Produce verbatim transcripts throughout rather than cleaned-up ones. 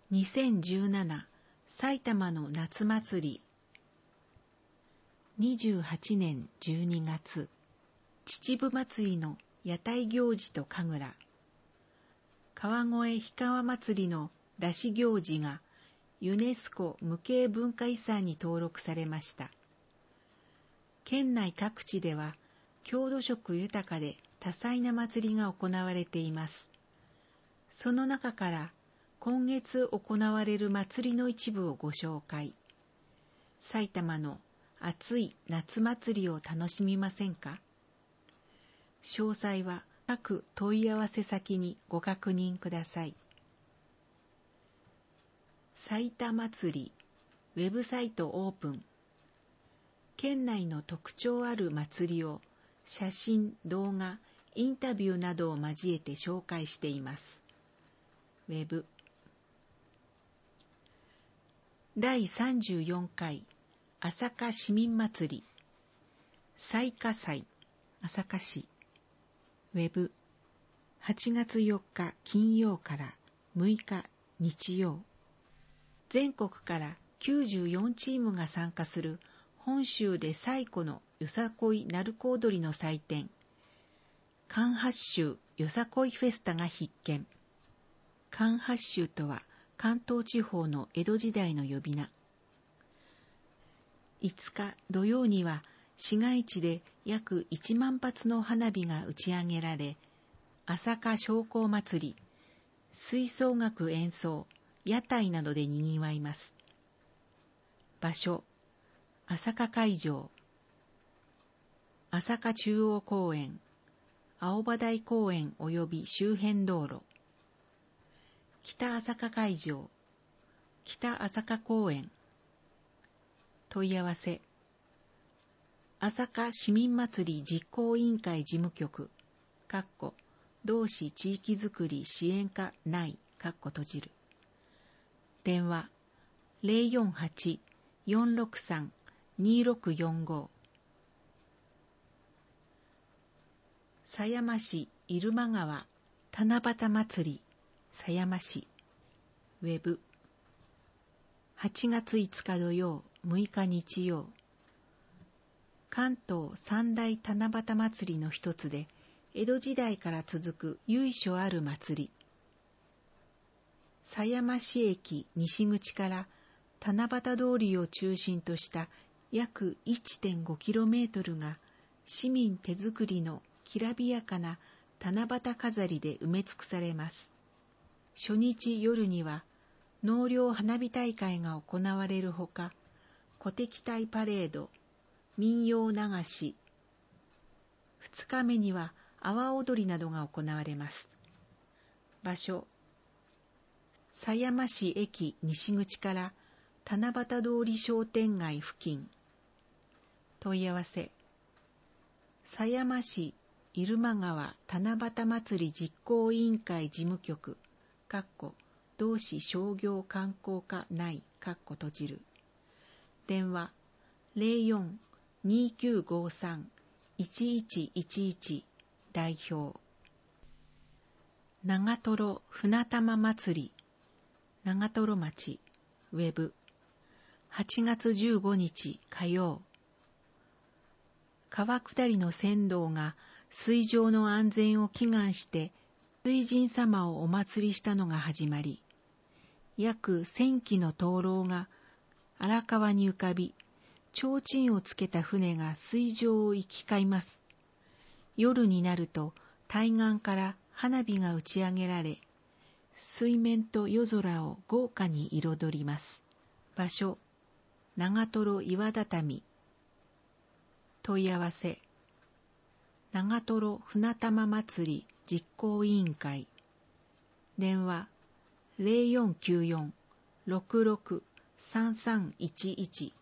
にせんじゅうなな埼玉の夏祭り。にじゅうはちねんじゅうにがつ、秩父祭りの屋台行事と神楽。川越氷川祭りの出し行事がユネスコ無形文化遺産に登録されました。県内各地では郷土色豊かで多彩な祭りが行われています。その中から今月行われる祭りの一部をご紹介。埼玉の暑い夏祭りを楽しみませんか？詳細は各問い合わせ先にご確認ください。埼玉祭りウェブサイトオープン。県内の特徴ある祭りを写真、動画、インタビューなどを交えて紹介しています。ウェブだいさんじゅうよんかい朝霞市民祭り彩霞祭朝霞市。ウェブはちがつよっか金曜からむいか日曜。全国からきゅうじゅうよんチームが参加する本州で最古のよさこい鳴子踊りの祭典、関八州よさこいフェスタが必見。関八州とは関東地方の江戸時代の呼び名。いつか土曜には市街地で約いちまんぱつの花火が打ち上げられ、朝霞商工祭り、吹奏楽演奏、屋台などでにぎわいます。場所、朝霞会場、朝霞中央公園、青葉台公園及び周辺道路、北朝霞会場、北朝霞公園。問い合わせ、朝霞市民祭り実行委員会事務局、かっこ同市地域づくり支援課内、かっこ閉じる。電話、ゼロよんはち よんろくさん にろくよんご。狭山市入間川七夕祭り狭山市。ウェブはちがついつか土曜、むいか日曜。関東三大七夕祭りの一つで、江戸時代から続く由緒ある祭り。狭山市駅西口から七夕通りを中心とした約 いってんごキロメートル が市民手作りのきらびやかな七夕飾りで埋め尽くされます。初日夜には納涼花火大会が行われるほか、鼓笛隊パレード、民謡流し、二日目には阿波踊りなどが行われます。場所、狭山市駅西口から七夕通り商店街付近。問い合わせ、狭山市入間川七夕祭り実行委員会事務局、かっこ同市商業観光課内、かっこ閉じる。電話、ゼロよん にきゅうごさん いちいちいちいち代表。長瀞船玉祭り長瀞町。ウェブはちがつじゅうごにち火曜。川下りの船頭が水上の安全を祈願して水神様をお祭りしたのが始まり、約千基の灯籠が荒川に浮かび、提灯をつけた船が水上を行き交います。夜になると対岸から花火が打ち上げられ、水面と夜空を豪華に彩ります。場所、長瀞岩畳。問い合わせ、長瀞船玉祭り実行委員会。電話、ゼロよんきゅうよん ろくろく さんさんいちいち。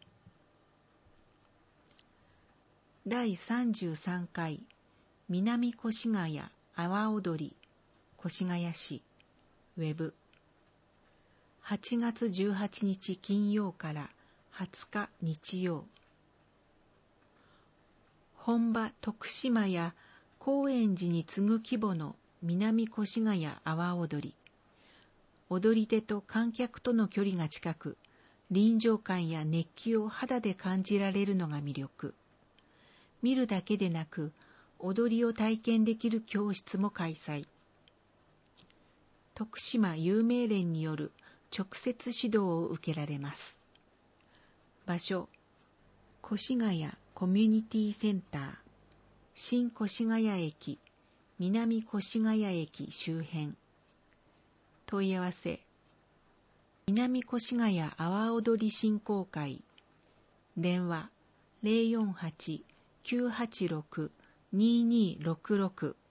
だいさんじゅうさんかい南越谷阿波踊り越谷市。ウェブはちがつじゅうはちにち金曜からはつか日曜。本場徳島や高円寺に次ぐ規模の南越谷阿波踊り。 踊り手と観客との距離が近く、臨場感や熱気を肌で感じられるのが魅力。見るだけでなく、踊りを体験できる教室も開催。徳島有名連による直接指導を受けられます。場所、越谷コミュニティセンター、新越谷駅、南越谷駅周辺。問い合わせ、南越谷阿波踊り振興会、電話 ゼロよんはち きゅうはちろく にーにーろくろく